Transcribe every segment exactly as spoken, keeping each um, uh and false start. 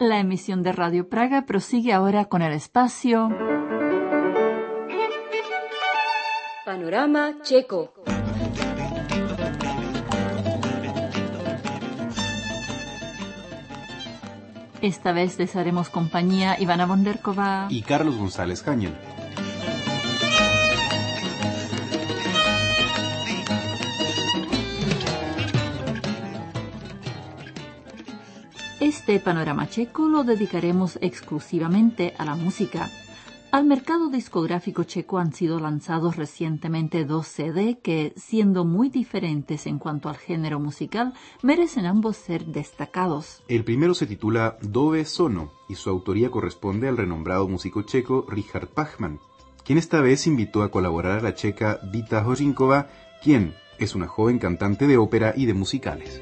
La emisión de Radio Praga prosigue ahora con el espacio Panorama Checo. Esta vez les haremos compañía Ivana Bonderkova y Carlos González Cañel. Este panorama checo lo dedicaremos exclusivamente a la música. Al mercado discográfico checo han sido lanzados recientemente dos C D que, siendo muy diferentes en cuanto al género musical, merecen ambos ser destacados. El primero se titula Dove sono y su autoría corresponde al renombrado músico checo Richard Bachman, quien esta vez invitó a colaborar a la checa Dita Hořínková, quien es una joven cantante de ópera y de musicales.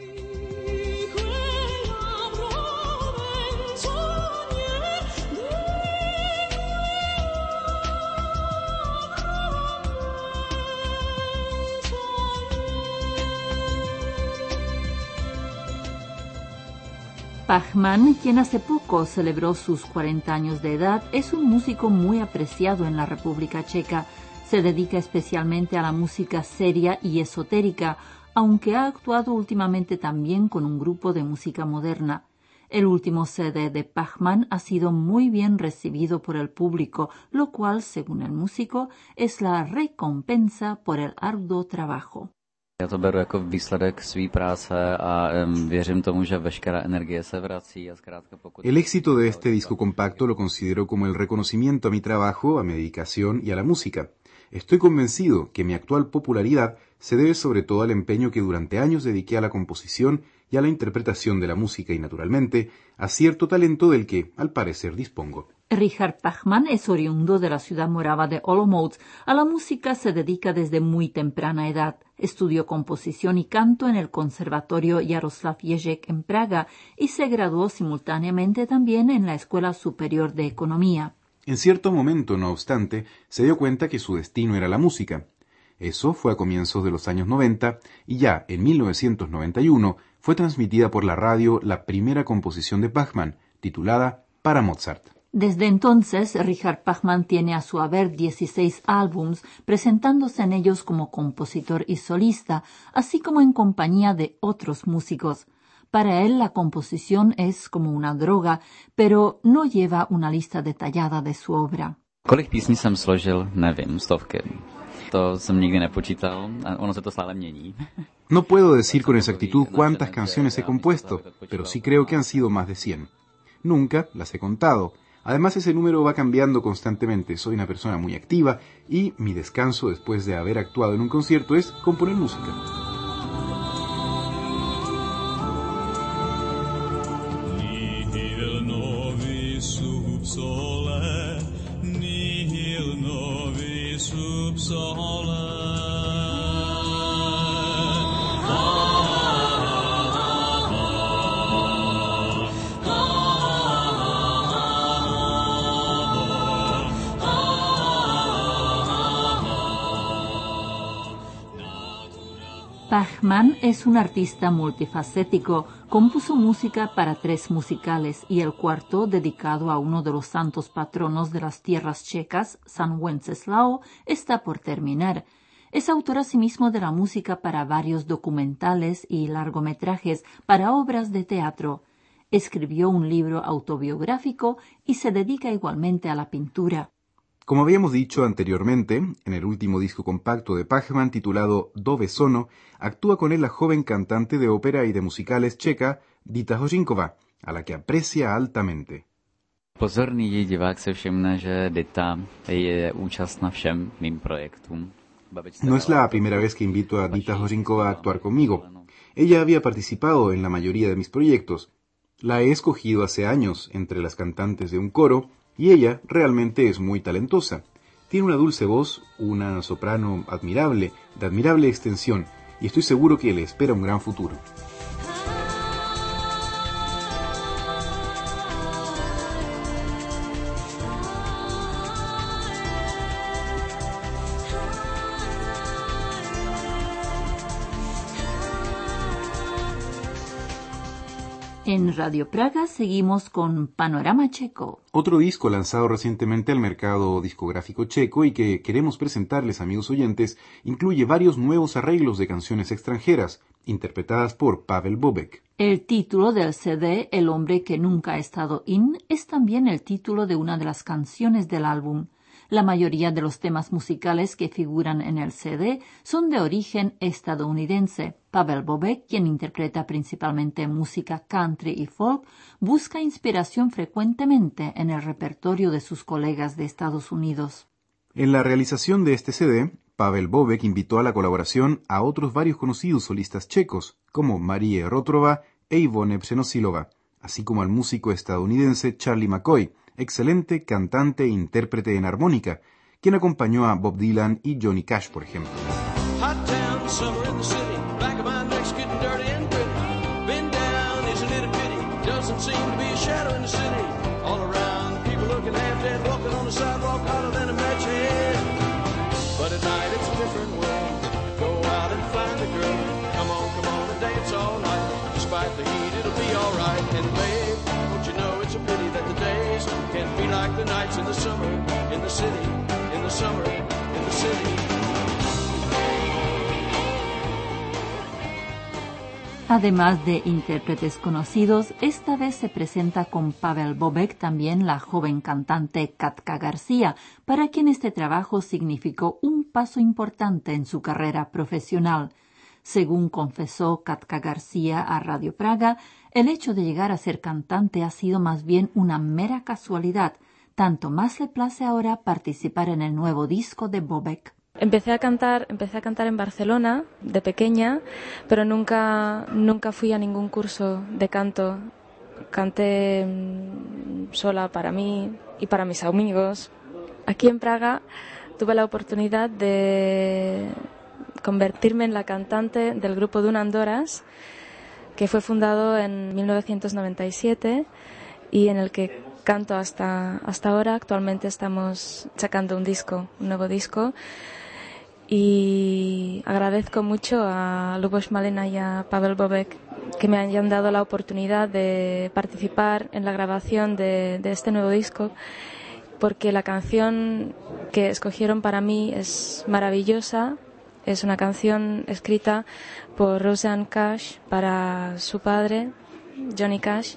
Bachman, quien hace poco celebró sus cuarenta años de edad, es un músico muy apreciado en la República Checa. Se dedica especialmente a la música seria y esotérica, aunque ha actuado últimamente también con un grupo de música moderna. El último C D de Bachman ha sido muy bien recibido por el público, lo cual, según el músico, es la recompensa por el arduo trabajo. Já to beru jako výsledek své práce a um, věřím tomu, že veškerá energie se vrací a zkrátka pokud... El éxito de este disco compacto lo considero como el reconocimiento a mi trabajo, a mi dedicación y a la música. Estoy convencido que mi actual popularidad se debe sobre todo al empeño que durante años dediqué a la composición y a la interpretación de la música y, naturalmente, a cierto talento del que, al parecer, dispongo. Richard Bachman es oriundo de la ciudad morava de Olomouc. A la música se dedica desde muy temprana edad. Estudió composición y canto en el Conservatorio Jaroslav Ježek en Praga y se graduó simultáneamente también en la Escuela Superior de Economía. En cierto momento, no obstante, se dio cuenta que su destino era la música. Eso fue a comienzos de los años noventa y ya en mil novecientos noventa y uno fue transmitida por la radio la primera composición de Bachman, titulada Para Mozart. Desde entonces, Richard Bachman tiene a su haber dieciséis álbums, presentándose en ellos como compositor y solista, así como en compañía de otros músicos. Para él la composición es como una droga, pero no lleva una lista detallada de su obra. Kolik písní jsem složil, nevím, stovky. To jsem nikdy nepočítal, a ono se to stále mění. No puedo decir con exactitud cuántas canciones he compuesto, pero sí creo que han sido más de cien. Nunca las he contado. Además, ese número va cambiando constantemente. Soy una persona muy activa y mi descanso después de haber actuado en un concierto es componer música. Bachman es un artista multifacético. Compuso música para tres musicales y el cuarto, dedicado a uno de los santos patronos de las tierras checas, San Wenceslao, está por terminar. Es autor asimismo de la música para varios documentales y largometrajes para obras de teatro. Escribió un libro autobiográfico y se dedica igualmente a la pintura. Como habíamos dicho anteriormente, en el último disco compacto de Bachman titulado Dove sono, actúa con él la joven cantante de ópera y de musicales checa Dita Hořínková, a la que aprecia altamente. Pozorný divák se všimne, že Dita je účastna všem mým projektům. No es la primera vez que invito a Dita Hořínková a actuar conmigo. Ella había participado en la mayoría de mis proyectos. La he escogido hace años entre las cantantes de un coro y ella realmente es muy talentosa. Tiene una dulce voz, una soprano admirable, de admirable extensión, y estoy seguro que le espera un gran futuro. En Radio Praga seguimos con Panorama Checo. Otro disco lanzado recientemente al mercado discográfico checo y que queremos presentarles, amigos oyentes, incluye varios nuevos arreglos de canciones extranjeras, interpretadas por Pavel Bobek. El título del C D, El hombre que nunca ha estado in, es también el título de una de las canciones del álbum. La mayoría de los temas musicales que figuran en el C D son de origen estadounidense. Pavel Bobek, quien interpreta principalmente música country y folk, busca inspiración frecuentemente en el repertorio de sus colegas de Estados Unidos. En la realización de este C D, Pavel Bobek invitó a la colaboración a otros varios conocidos solistas checos, como Marie Rotrova e Ivone Přenosilova, así como al músico estadounidense Charlie McCoy, excelente cantante e intérprete en armónica, quien acompañó a Bob Dylan y Johnny Cash, por ejemplo. Like the nights in the summer, in the city, in the summer, in the city. Además de intérpretes conocidos, esta vez se presenta con Pavel Bobek también la joven cantante Katka García, para quien este trabajo significó un paso importante en su carrera profesional. Según confesó Katka García a Radio Praga, el hecho de llegar a ser cantante ha sido más bien una mera casualidad. Tanto más le place ahora participar en el nuevo disco de Bobek. Empecé a cantar, empecé a cantar en Barcelona de pequeña, pero nunca, nunca fui a ningún curso de canto. Canté sola para mí y para mis amigos. Aquí en Praga tuve la oportunidad de convertirme en la cantante del grupo Dun Andoras, que fue fundado en mil novecientos noventa y siete y en el que canto hasta, hasta ahora. Actualmente estamos sacando un disco, un nuevo disco, y agradezco mucho a Luboš Malina y a Pavel Bobek que me hayan dado la oportunidad de participar en la grabación de, de este nuevo disco, porque la canción que escogieron para mí es maravillosa. Es una canción escrita por Roseanne Cash para su padre, Johnny Cash.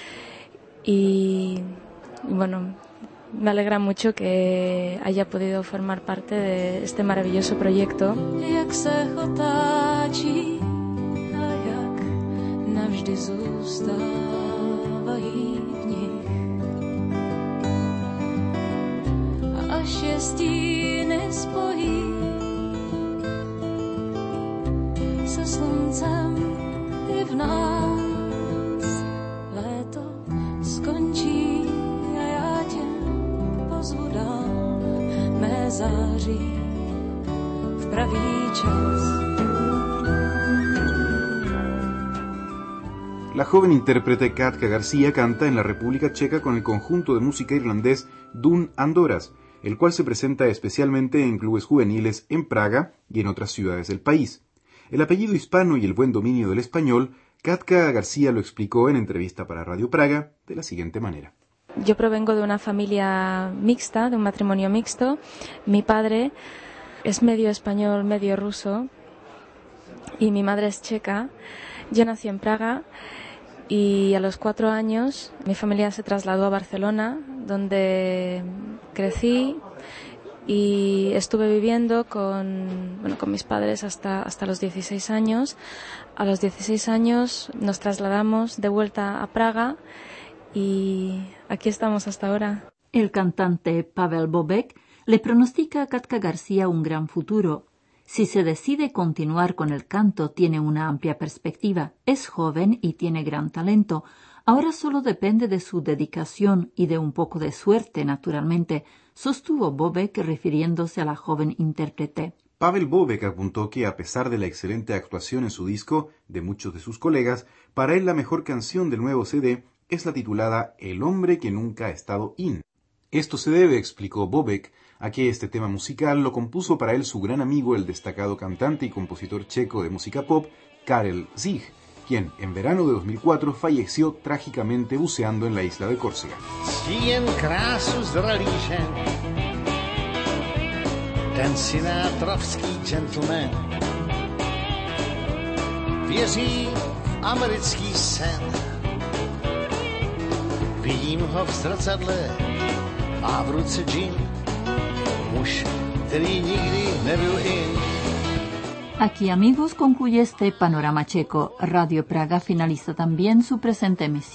Y bueno, me alegra mucho que haya podido formar parte de este maravilloso proyecto. Jak se otáčí a jak navždy zůstávají v nich. Až je stíny spojí se sluncem i v nás. Léto skončí a já tě pozvu dál, mé září v pravý čas. La joven intérprete Katka García canta en la República Checa con el conjunto de música irlandés Dun Andoras, el cual se presenta especialmente en clubes juveniles en Praga y en otras ciudades del país. El apellido hispano y el buen dominio del español, Katka García lo explicó en entrevista para Radio Praga de la siguiente manera. Yo provengo de una familia mixta, de un matrimonio mixto. Mi padre es medio español, medio ruso, y mi madre es checa. Yo nací en Praga y a los cuatro años mi familia se trasladó a Barcelona, donde crecí y estuve viviendo con, bueno, con mis padres hasta, hasta los dieciséis años. A los dieciséis años nos trasladamos de vuelta a Praga y aquí estamos hasta ahora. El cantante Pavel Bobek le pronostica a Katka García un gran futuro. Si se decide continuar con el canto, tiene una amplia perspectiva. Es joven y tiene gran talento. Ahora solo depende de su dedicación y de un poco de suerte, naturalmente, sostuvo Bobek refiriéndose a la joven intérprete. Pavel Bobek apuntó que, a pesar de la excelente actuación en su disco de muchos de sus colegas, para él la mejor canción del nuevo C D es la titulada El hombre que nunca ha estado in. Esto se debe, explicó Bobek, a que este tema musical lo compuso para él su gran amigo, el destacado cantante y compositor checo de música pop, Karel Zich, quien en verano de dos mil cuatro falleció trágicamente buceando en la isla de Córcega. Jen krásu zralý žen, ten sinátrovský gentleman, věří v americký sen. Vidím ho v zrcadle, má v ruce džin, muž, který nikdy nebyl in. Aquí, amigos, concluye este Panorama Checo. Radio Praga finaliza también su presente emisión.